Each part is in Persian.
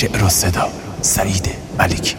شعر و صدا سعید ملکی.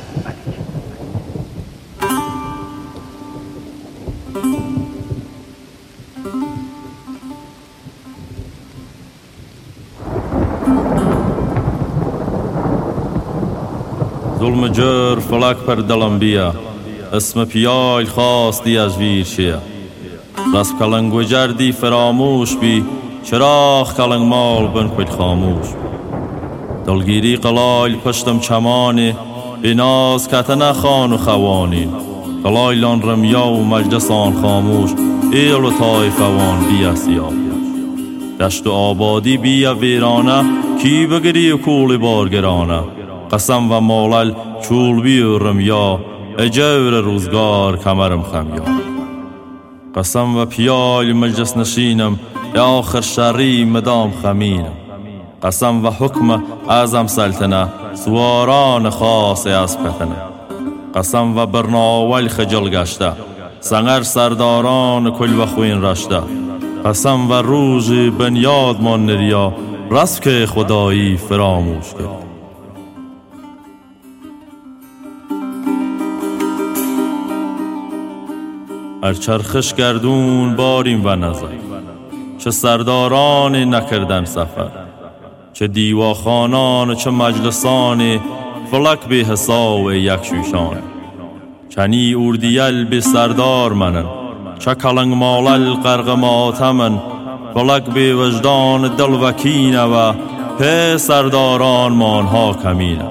ظلم جر فلک پر دلم بیا، اسم پیال خواستی از ویر شیا. رسم کلنگ و جردی فراموش بی، چراغ کلنگ مال بن کل خاموش. دلگیری قلایل پشتم چمانی، بیناز کتنه خان و خوانی. قلایلان رمیا و مجلسان خاموش، ایل و طایفوان بیا سیاه. دشت و آبادی بیا ویرانه، کی بگری و کول بارگرانه. قسم و مولل چول بی رمیا، اجور روزگار کمرم خمیا. قسم و پیال مجلس نشینم، یا آخر شری مدام خمینم. قسم و حکم اعظم سلطنه، سواران خاص از پتنه. قسم و برناول خجل گشته، سنگر سرداران کل و خوین رشته. قسم و روز بنیاد من نریا، رسم که خدایی فراموش کرد. هر چرخش گردون باریم و نظر، چه سردارانی نکردن سفر. چه دیواخانان چه مجلسانی، فلک به حساب یک شوشان. چنی اردیل به سردار منن، چه کلنگ مالل غرق ماتمن. فلک به وجدان دل وکینه و په سرداران مانها کمینه.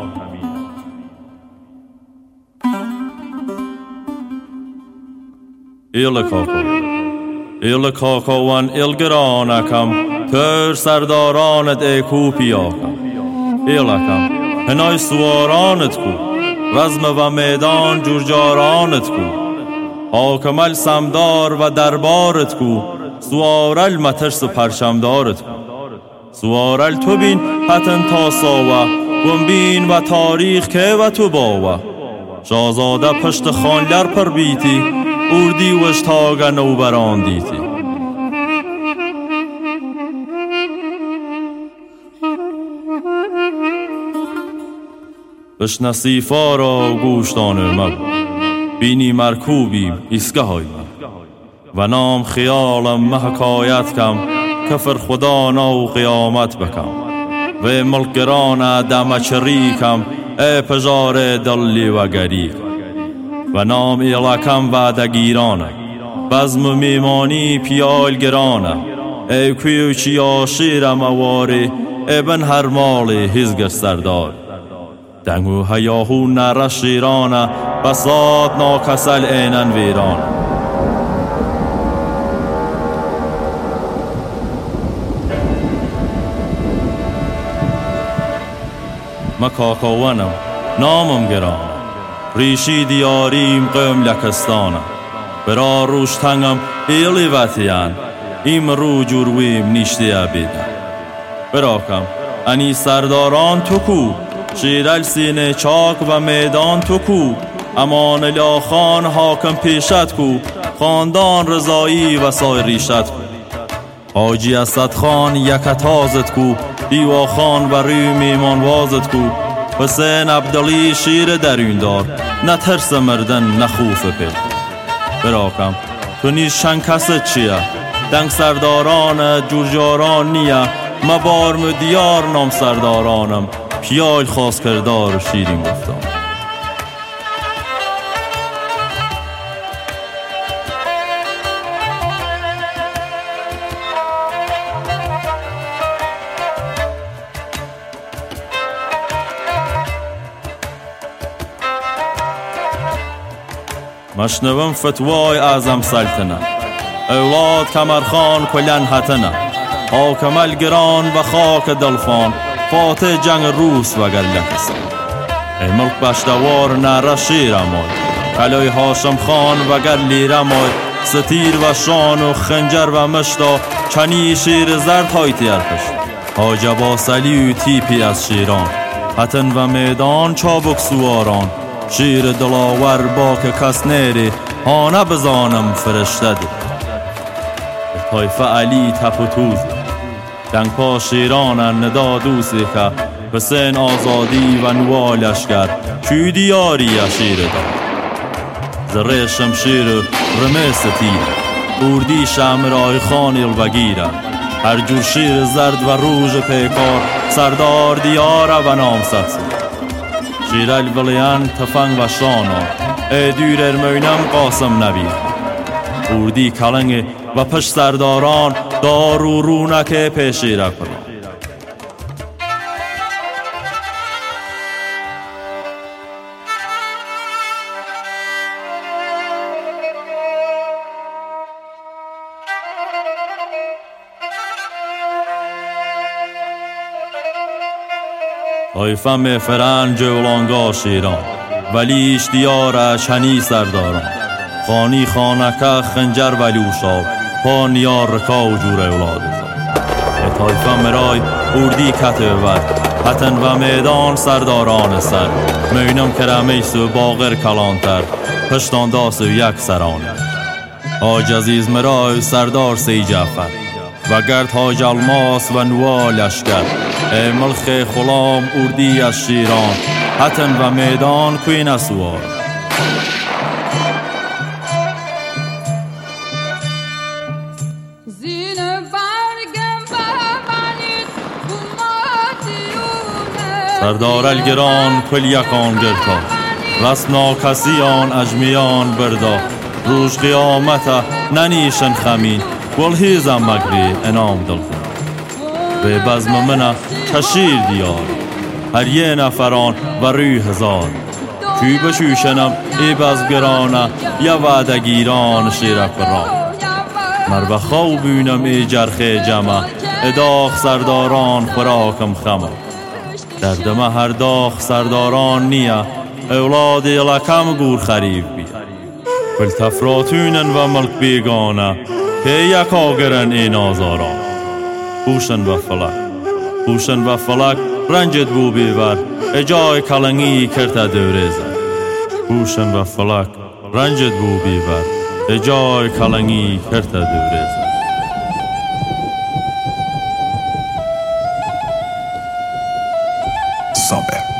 ایل کاکاوان ایل گرانکم، پر سردارانت ای کوپیاکم. ایلکم هنای سوارانت کو، رزم و میدان جورجارانت کو. حاکمل سمدار و دربارت کو، سوارل مترس پرشمدارت کو. سوارل تو بین حتن تا ساوه، گمبین و تاریخ که و تو باوه. شازاده پشت خانلر پر بیتی، اردی وشتاگ نوبران دیتی. بشنسیفا را گوشتانه مب، بینی مرکوبیم ایسگه های من. و نام خیالم محکایت کم، کفر خدا نو قیامت بکم. و ملکران دمچری کم، ای پجار دلی و گریک. و نام ایلکم وعدگیرانه، بزم میمانی پیال گرانه. ای کویوچی آشیر مواری، ابن هر مال هزگر سردار. دنگو هیاهو نره شیرانه، بسات ناکسل اینن ویرانه. ما کاکاوانم نامم گرانه، ریشی دیاریم قم لکستانه. برا روش تنگم ایلی وطیان، ایم رو جورویم نیشتی عبیدن. براکم انی سرداران تو کو، شیرل سینه چاک و میدان تو کو. امان الله خان حاکم پیشت کو، خاندان رضایی و سای ریشت کو. حاجی اسد خان یکتازت کو، دیوا خان و روی میمان وازت کو. حسین عبدالی شیر درون دار، نه ترس مردن نه خوف پیل. براکم تو نیز چند کست چیه، دنگ سرداران جورجاران نیه. مبار مدیار نام سردارانم، پیال خواست کردار شیرین گفتم. مشنوم فتوای اعظم سلطنه، اولاد کمرخان کلن حتنه. حاکمل گران و خاک دلفان، فاتح جنگ روس و گرلکستان. ای ملک بشتوار نره شیر امای، کلای هاشم خان و گرلی رمای. ستیر و شان و خنجر و مشتا، چنی شیر زرد هایتی ارپش. حاج عباس علی و تیپی از شیران، حتن و میدان چابک سواران. شیر دلاور با که کس نیری، هانه بزانم فرشته دی. طایفه علی تپ و توز، دنگ پا شیران ندا دوسی که. حسین آزادی و نوا لشکر چی دیاری شیر داد زره شمشیر رمه ستیر بوردی شمرای خان الوگیره هر جور شیر زرد و روژ پیکار سردار دیاره و نام ست شیر الولیان تفنگ و شانا ای دور ارمینم قاسم نبی بوردی کلنگ و پشت سرداران دارو رونک پیشی را کنی طایفم فرن جولانگاه شیران ولی اشتیارش هنی سرداران خانی خانکه خنجر ولوشاب پا نیار رکا و جور اولاد طایفم مرای اردی کته ورد حتن و میدان سرداران سر مینم کرمیس و باغر کلانتر پشتان داس و یک سرانه حاج عزیز مرای سردار سی جعفر و گرد حاج الماس و نوا لشکر ای ملخ خلام اردی از شیران حتن و میدان کوین اسوار سردار الگران کل یکان گرتا رست ناکسیان اجمیان بردا روش قیامت ننیشن خمین گلهیزم مگری انام دلخون به بزم منه کشیر دیار هر یه نفران و روی هزار چی بشوشنم ای بزگرانه یا وعدگیران شیرک بران مر بخو بینم ای جرخه جمع اداخ سرداران خوراکم خمه دردمه هر داخ سرداران نیه اولاد لکم گور خریب بید بل تفراتونن و ملک بیگانه که یک آگرن این آزاران بوشن و فلک رنجت بو بیور اجای کلنگی کرده دوریزه بوشن و فلک رنجت بو بیور اجای کلنگی کرده دوریزه صابر